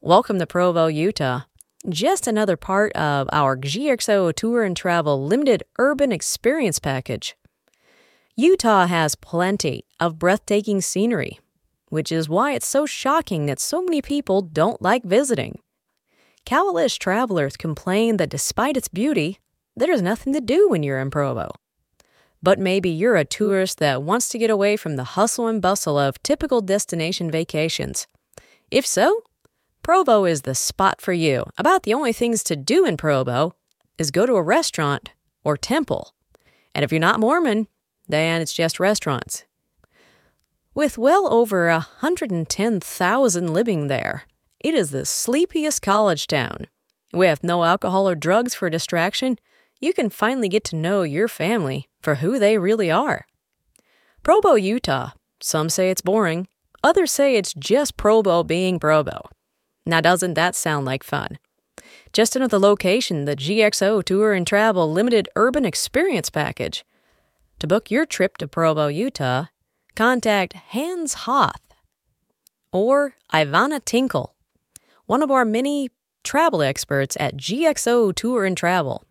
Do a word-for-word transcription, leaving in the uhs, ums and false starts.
Welcome to Provo, Utah. Just another part of our G X O Tour and Travel Limited Urban Experience Package. Utah has plenty of breathtaking scenery, which is why it's so shocking that so many people don't like visiting. Countless travelers complain that despite its beauty, there's nothing to do when you're in Provo. But maybe you're a tourist that wants to get away from the hustle and bustle of typical destination vacations. If so, Provo is the spot for you. About the only things to do in Provo is go to a restaurant or temple. And if you're not Mormon, then it's just restaurants. With well over one hundred ten thousand living there, it is the sleepiest college town. With no alcohol or drugs for distraction, you can finally get to know your family for who they really are. Provo, Utah. Some say it's boring. Others say it's just Provo being Provo. Now, doesn't that sound like fun? Just another location, the G X O Tour and Travel Limited Urban Experience Package. To book your trip to Provo, Utah, contact Hans Hoth or Ivana Tinkle, one of our many travel experts at G X O Tour and Travel.